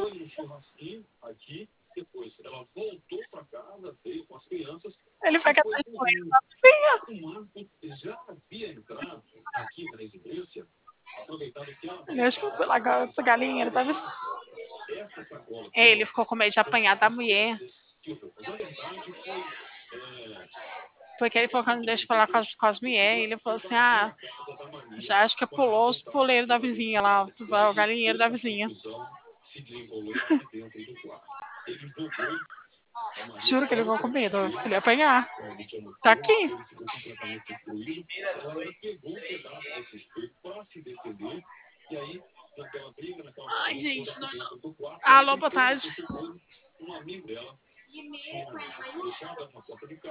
Ele foi catar as poeiras da vizinha. Ele acho que foi lá com essa galinheira da vizinha. Ele ficou com medo de apanhar da mulher. Porque ele falou que não deixa falar com as mulheres. Ele falou assim: já acho que pulou os puleiros da vizinha lá, o galinheiro da vizinha. Juro que ele ficou com medo. Ele ia apanhar. Tá aqui. Ai, gente. Não... Alô, boa tarde.